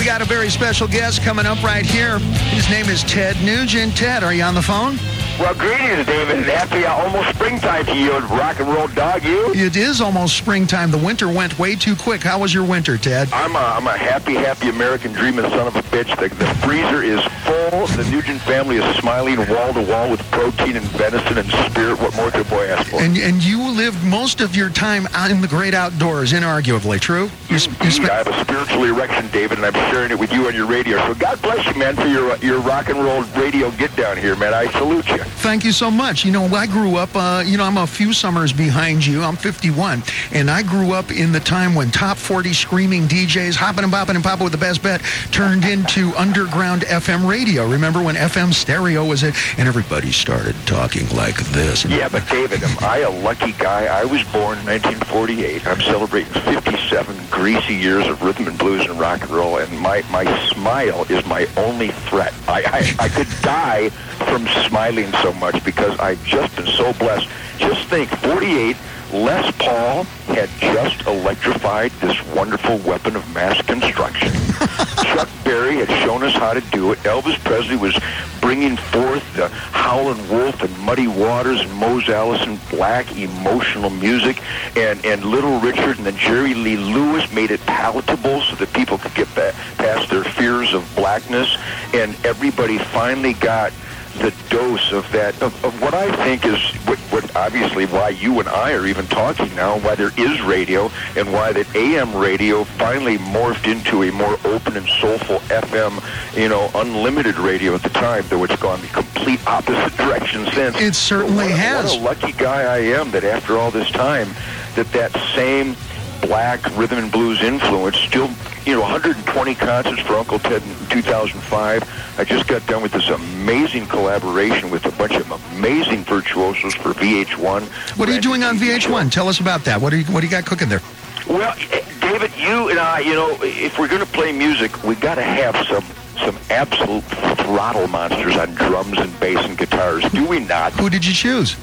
We got a very special guest coming up right here. His name is Ted Nugent. Ted, are you on the phone? Well, greetings, David, and happy almost springtime to you, rock and roll dog, you. It is almost springtime. The winter went way too quick. How was your winter, Ted? I'm a happy American dreaming son of a bitch. The freezer is full. The Nugent family is smiling wall to wall with protein and venison and spirit. What more could a boy ask for? And you lived most of your time out in the great outdoors, inarguably, true? I have a spiritual erection, David, and I'm sharing it with you on your radio. So God bless you, man, for your rock and roll radio get down here, man. I salute you. Thank you so much. You know, I grew up, I'm a few summers behind you. I'm 51, and I grew up in the time when top 40 screaming DJs, hopping and bopping and popping with the best bet, turned into underground FM radio. Remember when FM stereo was it? And everybody started talking like this. Yeah, but David, am I a lucky guy? I was born in 1948. I'm celebrating 57 greasy years of rhythm and blues and rock and roll, and my smile is my only threat. I could die from smiling so much because I've just been so blessed. Just think, 48, Les Paul had just electrified this wonderful weapon of mass construction. Chuck Berry had shown us how to do it. Elvis Presley was bringing forth the Howlin' Wolf and Muddy Waters and Mose Allison black emotional music, and Little Richard and then Jerry Lee Lewis made it palatable so that people could get past their fears of blackness, and everybody finally got the dose of that, of what I think is what obviously why you and I are even talking now, why there is radio, and why that AM radio finally morphed into a more open and soulful FM, unlimited radio at the time, though it's gone the complete opposite direction since. It certainly has. What a lucky guy I am that after all this time, that same black rhythm and blues influence still, 120 concerts for Uncle Ted in 2005. I just got done with this amazing collaboration with a bunch of amazing virtuosos for VH1. What are you doing on VH1? Tell us about that. What do you got cooking there? Well, David, you and I, if we're going to play music, we got to have some absolute throttle monsters on drums and bass and guitars. Do we not? Who did you choose?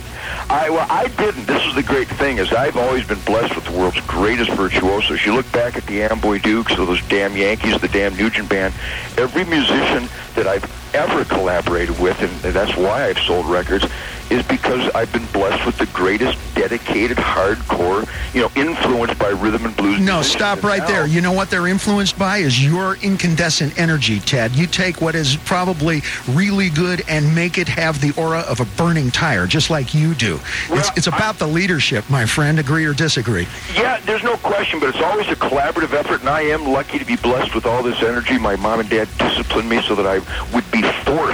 I didn't. This is the great thing, is I've always been blessed with the world's greatest virtuosos. You look back at the Amboy Dukes, or those damn Yankees, the damn Nugent Band, every musician that I've ever collaborated with, and that's why I've sold records, is because I've been blessed with the greatest dedicated, hardcore, influenced by rhythm and blues. No, stop right there. You know what they're influenced by is your incandescent energy, Ted. You take what is probably really good and make it have the aura of a burning tire, just like you do. Well, it's about the leadership, my friend. Agree or disagree? Yeah, there's no question, but it's always a collaborative effort, and I am lucky to be blessed with all this energy. My mom and dad disciplined me so that I would be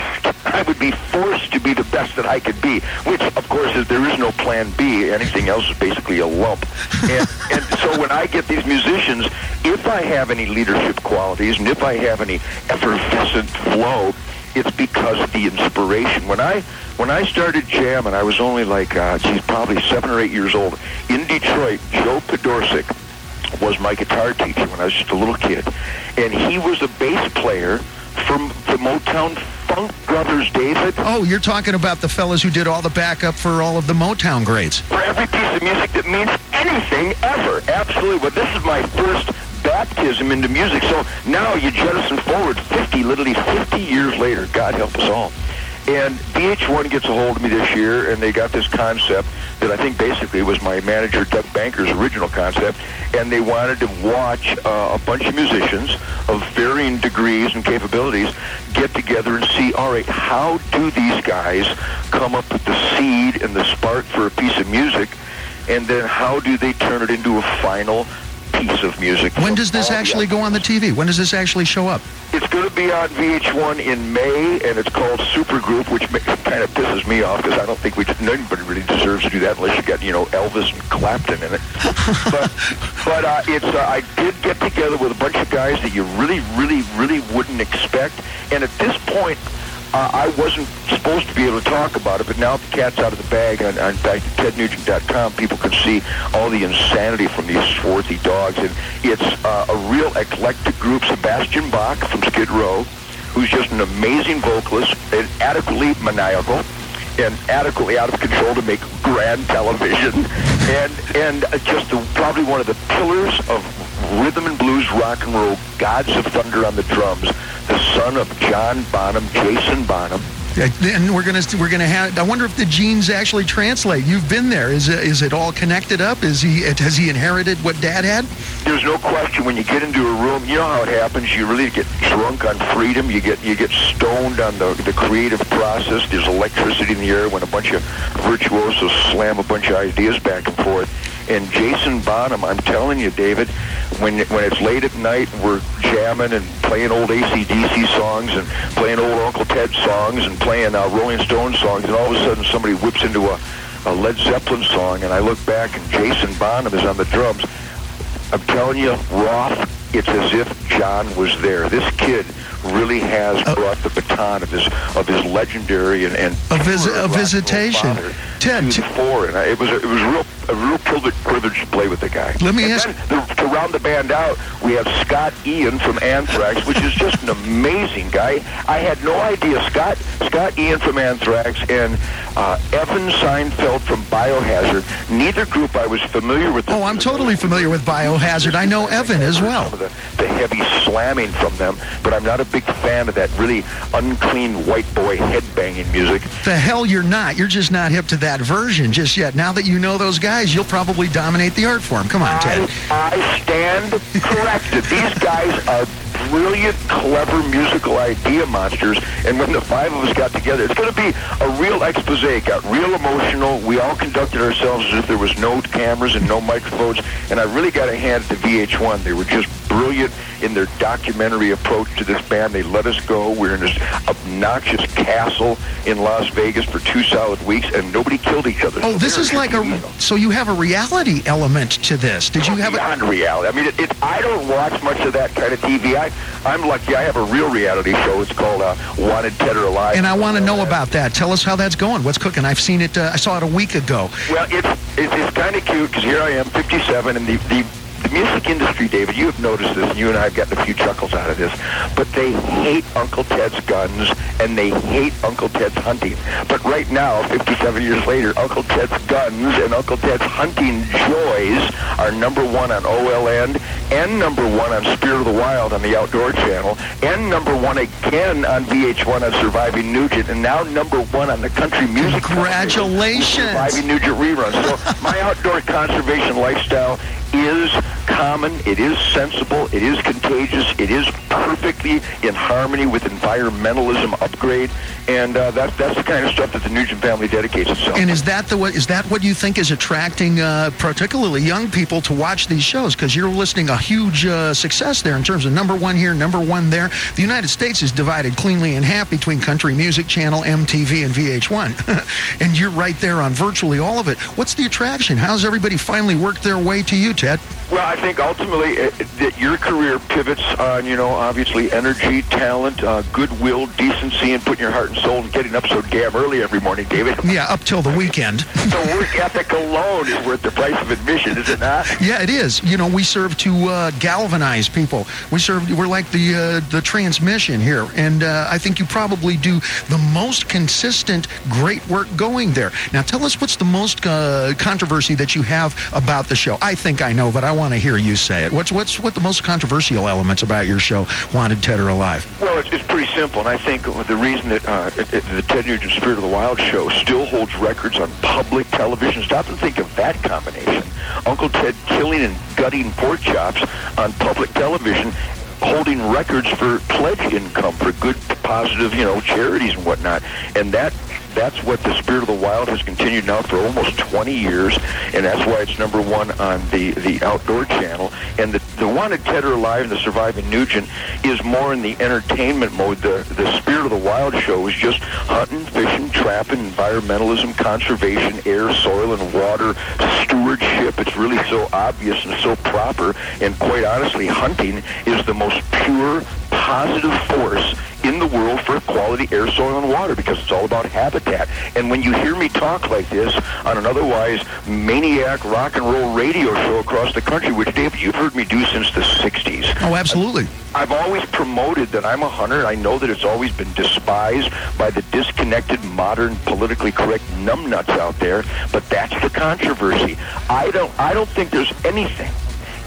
forced to be the best that I could be, which, of course, there is no plan B. Anything else is basically a lump. And so when I get these musicians, if I have any leadership qualities and if I have any effervescent flow, it's because of the inspiration. When I started jamming, I was only like, probably 7 or 8 years old. In Detroit, Joe Podorczyk was my guitar teacher when I was just a little kid. And he was a bass player from the Motown Funk Brothers, David. Oh, you're talking about the fellas who did all the backup for all of the Motown greats. For every piece of music that means anything ever. Absolutely. But this is my first baptism into music. So now you jettison forward literally 50 years later. God help us all. And VH1 gets a hold of me this year, and they got this concept that I think basically was my manager, Doug Banker's original concept, and they wanted to watch a bunch of musicians of varying degrees and capabilities get together and see, all right, how do these guys come up with the seed and the spark for a piece of music, and then how do they turn it into a final piece of music. When does this actually go on the TV? When does this actually show up? It's going to be on VH1 in May, and it's called Supergroup, which kind of pisses me off because I don't think nobody really deserves to do that unless you got, Elvis and Clapton in it. but I did get together with a bunch of guys that you really, really, really wouldn't expect, and at this point, I wasn't supposed to be able to talk about it, but now the cat's out of the bag. On back to TedNugent.com, people can see all the insanity from these swarthy dogs. And it's a real eclectic group. Sebastian Bach from Skid Row, who's just an amazing vocalist, and adequately maniacal, and adequately out of control to make grand television, and just probably one of the pillars of rhythm and blues, rock and roll, gods of thunder on the drums, the son of John Bonham, Jason Bonham. And we're gonna have. I wonder if the genes actually translate. You've been there. Is it all connected up? Has he inherited what Dad had? There's no question. When you get into a room, you know how it happens. You really get drunk on freedom. You get stoned on the creative process. There's electricity in the air when a bunch of virtuosos slam a bunch of ideas back and forth. And Jason Bonham, I'm telling you, David, when it's late at night, we're jamming and playing old AC/DC songs and playing old Uncle Ted songs and playing Rolling Stones songs, and all of a sudden somebody whips into a Led Zeppelin song, and I look back and Jason Bonham is on the drums. I'm telling you, Roth, it's as if John was there. This kid really has brought the baton of his legendary and a visitation. Ted, to the fore, and it was a real privilege to play with the guy. Let me ask. To round the band out, we have Scott Ian from Anthrax, which is just an amazing guy. I had no idea. Scott Ian from Anthrax and Evan Seinfeld from Biohazard. Neither group I was familiar with. Oh, I'm totally familiar with Biohazard. I know Evan as well. Some of the heavy slamming from them, but I'm not a big fan of that really unclean white boy headbanging music. The hell you're not. You're just not hip to that version just yet. Now that you know those guys, you'll probably dominate the art form. Come on, Ted. I stand corrected. These guys are brilliant, clever musical idea monsters, and when the five of us got together, it's going to be a real expose. It got real emotional. We all conducted ourselves as if there was no cameras and no microphones, and I really got a hand at the VH1. They were just brilliant in their documentary approach to this band. They let us go. We were in this obnoxious castle in Las Vegas for 2 solid weeks, and nobody killed each other. Oh, this is like so you have a reality element to this. Did you have beyond reality? I mean, I don't watch much of that kind of TV. I'm lucky. I have a real reality show. It's called Wanted Dead or Alive. And I want to know about that. Tell us how that's going. What's cooking? I've seen it. I saw it a week ago. Well, it's kind of cute because here I am, 57, and the music industry, David, you have noticed this, and you and I have gotten a few chuckles out of this, but they hate Uncle Ted's guns, and they hate Uncle Ted's hunting. But right now, 57 years later, Uncle Ted's guns and Uncle Ted's hunting joys are #1 on OLN, and #1 on Spirit of the Wild on the Outdoor Channel, and #1 again on VH1 on Surviving Nugent, and now #1 on the Country Music. Congratulations! Surviving Nugent reruns. So my outdoor conservation lifestyle is common, it is sensible, it is contagious, it is perfectly in harmony with environmentalism upgrade, and that's the kind of stuff that the Nugent family dedicates itself. And is that what you think is attracting particularly young people to watch these shows? Because you're listing a huge success there in terms of #1 here, #1 there. The United States is divided cleanly in half between Country Music Channel, MTV, and VH1. And you're right there on virtually all of it. What's the attraction? How's everybody finally worked their way to you, Ted? Well, I think ultimately that your career pivots on, obviously energy, talent, goodwill, decency, and putting your heart and soul and getting up so damn early every morning, David. Yeah, up till the weekend. The work ethic alone is worth the price of admission, is it not? Yeah, it is. We serve to galvanize people. We're like the transmission here, and I think you probably do the most consistent, great work going there. Now, tell us what's the most controversy that you have about the show. I think I know, but I want to hear you say it. What the most controversial elements about your show, Wanted Dead or Alive? Well, it's pretty simple, and I think the reason that the Ted Nugent Spirit of the Wild show still holds records on public television. Stop and think of that combination. Uncle Ted killing and gutting pork chops on public television, holding records for pledge income for good, positive, charities and whatnot. And that's what the Spirit of the Wild has continued now for almost 20 years, and that's why it's #1 on the Outdoor Channel. And the Wanted Dead or Alive and the Surviving Nugent is more in the entertainment mode. The Spirit of the Wild show is just hunting, fishing, trapping, environmentalism, conservation, air, soil, and water, stewardship. It's really so obvious and so proper, and quite honestly, hunting is the most pure, positive force in the world for quality air, soil, and water, because it's all about habitat. And when you hear me talk like this on an otherwise maniac rock and roll radio show across the country, which, David, you've heard me do since the 60s. Oh, absolutely. I've always promoted that I'm a hunter. I know that it's always been despised by the disconnected, modern, politically correct numbnuts out there, but that's the controversy. I don't think there's anything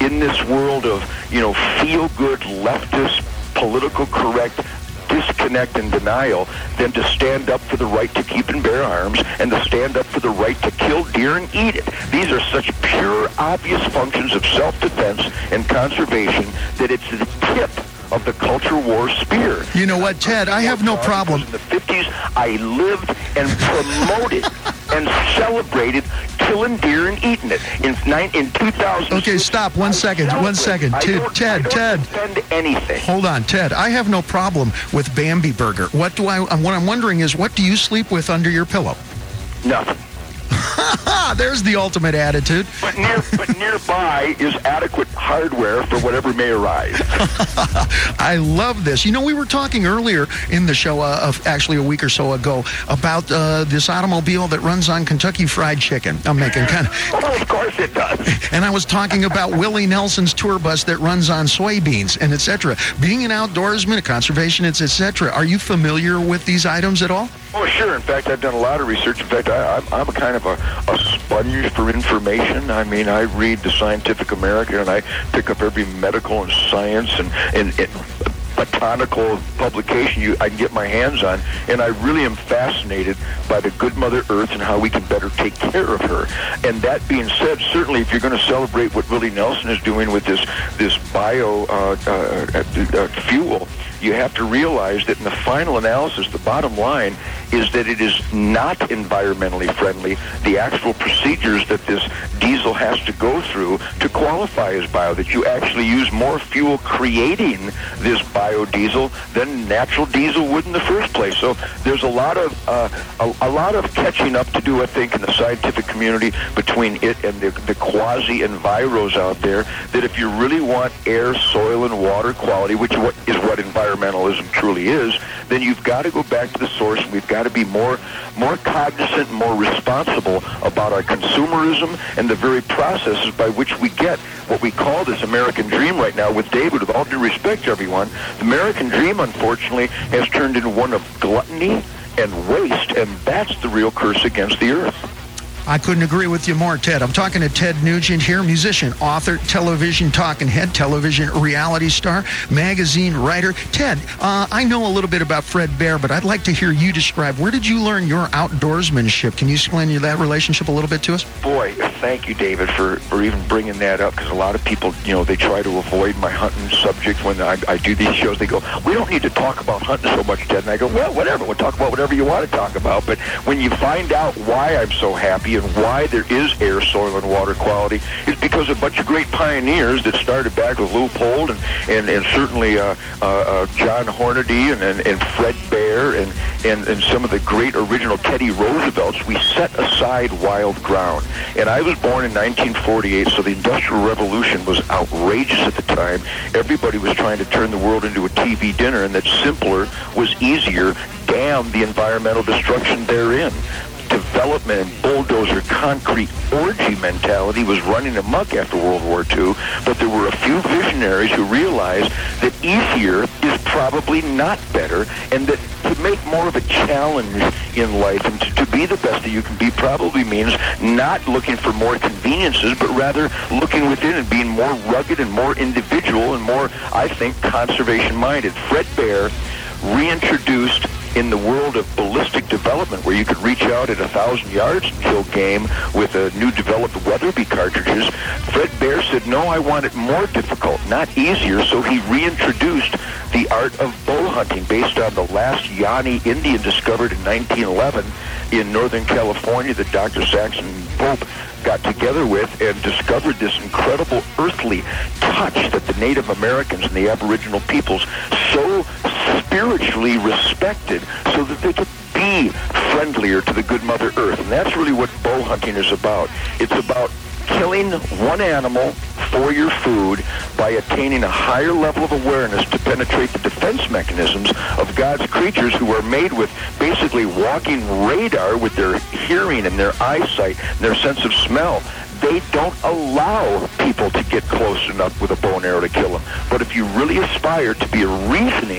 in this world of, feel-good, leftist, political correct disconnect and denial than to stand up for the right to keep and bear arms and to stand up for the right to kill deer and eat it. These are such pure, obvious functions of self-defense and conservation that it's the tip of the culture war spear. You know what, Ted? I have no problem. In the 50s, I lived and promoted and celebrated killing deer and eating it. In 2000. Okay, stop. One second. Ted. Defend anything. Hold on, Ted. I have no problem with Bambi Burger. What I'm wondering is, what do you sleep with under your pillow? Nothing. There's the ultimate attitude. But nearby is adequate hardware for whatever may arise. I love this. We were talking earlier in the show, actually a week or so ago, about this automobile that runs on Kentucky Fried Chicken. I'm making kind of... Oh, of course it does. And I was talking about Willie Nelson's tour bus that runs on soybeans and etc. Being an outdoorsman, a conservationist, etc. Are you familiar with these items at all? Oh, sure. In fact, I've done a lot of research. In fact, I'm a kind of a sponge for information. I mean, I read the Scientific American, and I pick up every medical and science and botanical publication I can get my hands on, and I really am fascinated by the good Mother Earth and how we can better take care of her. And that being said, certainly if you're going to celebrate what Willie Nelson is doing with this bio fuel, you have to realize that in the final analysis, the bottom line is that it is not environmentally friendly. The actual procedures that this diesel has to go through to qualify as bio, that you actually use more fuel creating this biodiesel than natural diesel would in the first place. So there's a lot of catching up to do, I think, in the scientific community between it and the quasi-enviros out there, that if you really want air, soil, and water quality, which is what environmentalism truly is, then you've got to go back to the source, and we've got to be more cognizant and more responsible about our consumerism and the very processes by which we get what we call this American dream right now. With David, with all due respect to everyone, the American dream, unfortunately, has turned into one of gluttony and waste, and that's the real curse against the earth. I couldn't agree with you more, Ted. I'm talking to Ted Nugent here, musician, author, television talking head, television reality star, magazine writer. Ted, I know a little bit about Fred Bear, but I'd like to hear you describe, where did you learn your outdoorsmanship? Can you explain that relationship a little bit to us? Boy, thank you, David, for even bringing that up, because a lot of people, they try to avoid my hunting subject when I do these shows. They go, we don't need to talk about hunting so much, Ted. And I go, well, whatever. We'll talk about whatever you want to talk about. But when you find out why I'm so happy and why there is air, soil, and water quality, is because a bunch of great pioneers that started back with Leupold and certainly John Hornady and Fred Bear and some of the great original Teddy Roosevelts, we set aside wild ground. And I was born in 1948, so the Industrial Revolution was outrageous at the time. Everybody was trying to turn the world into a TV dinner, and that simpler was easier. Damn the environmental destruction therein. Development and bulldozer concrete orgy mentality was running amok after World War II, but there were a few visionaries who realized that easier is probably not better, and that to make more of a challenge in life and to be the best that you can be probably means not looking for more conveniences, but rather looking within and being more rugged and more individual and more, I think, conservation-minded. Fred Bear reintroduced in the world of ballistic development, where you could reach out at 1,000 yards and kill game with new developed Weatherby cartridges, Fred Bear said, no, I want it more difficult, not easier, so he reintroduced the art of bow hunting based on the last Yanni Indian discovered in 1911 in Northern California that Dr. Saxon Pope got together with and discovered this incredible earthly touch that the Native Americans and the Aboriginal peoples so spiritually respected, so that they could be friendlier to the good Mother Earth. And that's really what bow hunting is about. It's about killing one animal for your food by attaining a higher level of awareness to penetrate the defense mechanisms of God's creatures, who are made with basically walking radar with their hearing and their eyesight and their sense of smell. They don't allow people to get close enough with a bow and arrow to kill them. But if you really aspire to be a reasoning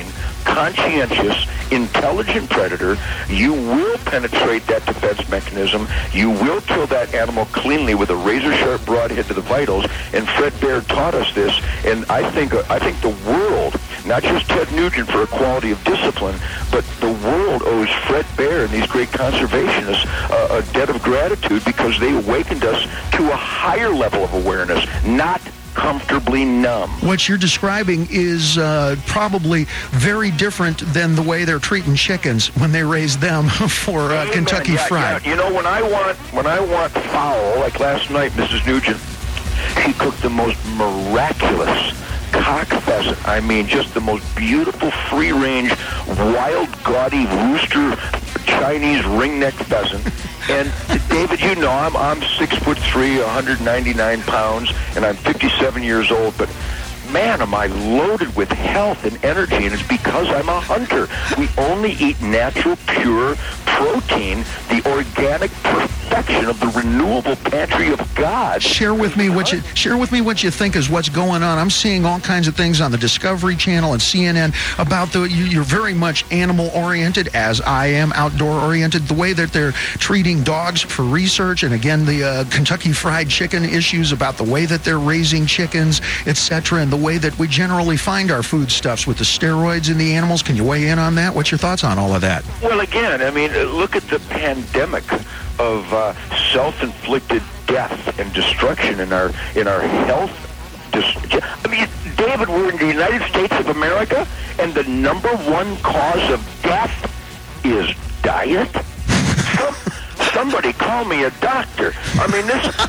conscientious, intelligent predator, you will penetrate that defense mechanism. You will kill that animal cleanly with a razor-sharp broadhead to the vitals. And Fred Bear taught us this. And I think the world, not just Ted Nugent for a quality of discipline, but the world owes Fred Bear and these great conservationists a debt of gratitude because they awakened us to a higher level of awareness, not comfortably numb. What you're describing is probably very different than the way they're treating chickens when they raise them for Kentucky Fried. Yeah. You know, when I want fowl, like last night, Mrs. Nugent, she cooked the most miraculous cock pheasant. I mean, just the most beautiful, free-range, wild, gaudy rooster Chinese ringneck pheasant. And David, you know, I'm 6'3", 199 pounds, and I'm 57 years old. But man, am I loaded with health and energy, and it's because I'm a hunter. We only eat natural, pure protein, the organic perfection of the renewable pantry of God. Share with me what you think is what's going on. I'm seeing all kinds of things on the Discovery Channel and CNN about you're very much animal oriented, as I am, outdoor oriented. The way that they're treating dogs for research, and again the Kentucky Fried Chicken issues about the way that they're raising chickens, etc., and the way that we generally find our foodstuffs with the steroids in the animals. Can you weigh in on that? What's your thoughts on all of that? Well, again, I mean, look at the pandemic of self-inflicted death and destruction in our health. I mean, David, we're in the United States of America, and the number one cause of death is diet. Somebody call me a doctor. I mean,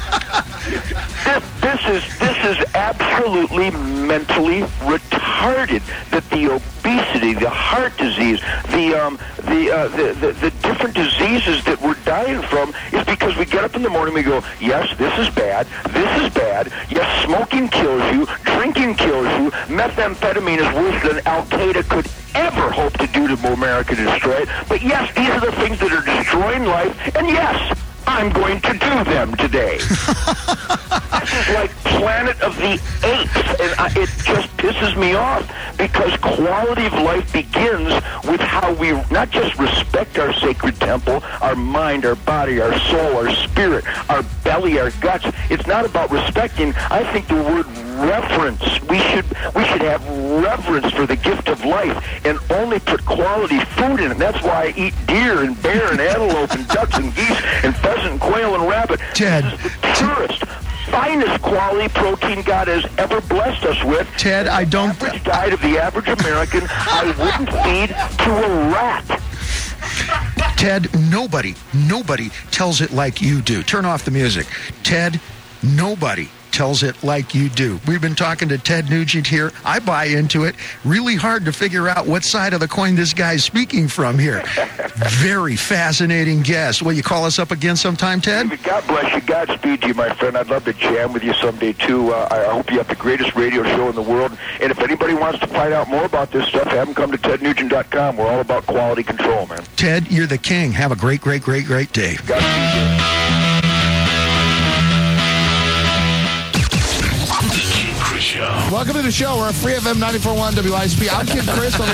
this is absolutely mentally retarded. That the obesity, the heart disease, the different diseases that we're dying from is because we get up in the morning and we go, yes, this is bad, yes, smoking kills you, drinking kills you, methamphetamine is worse than Al-Qaeda could ever hope to do to America, to destroy it. But yes, these are the things that are destroying life, and yes, I'm going to do them today. This is like Planet of the Apes, and it just pisses me off because quality of life begins with how we not just respect our sacred temple, our mind, our body, our soul, our spirit, our belly, our guts. It's not about respecting. I think the word reverence. We should have reverence for the gift of life and only put quality food in it. That's why I eat deer and bear and antelope and ducks and geese and pheasant and quail and rabbit. Ted, this is the purest, finest quality protein God has ever blessed us with. Ted, I don't... The average diet of the average American, I wouldn't feed to a rat. Ted, nobody tells it like you do. Turn off the music. Ted, nobody tells it like you do. We've been talking to Ted Nugent here. I buy into it. Really hard to figure out what side of the coin this guy's speaking from here. Very fascinating guest. Will you call us up again sometime, Ted? God bless you. Godspeed to you, my friend. I'd love to jam with you someday, too. I hope you have the greatest radio show in the world. And if anybody wants to find out more about this stuff, have them come to tednugent.com. We're all about quality control, man. Ted, you're the king. Have a great day. Godspeed you. Welcome to the show. We're a Free FM 94.1 WISP. I'm Kid Chris.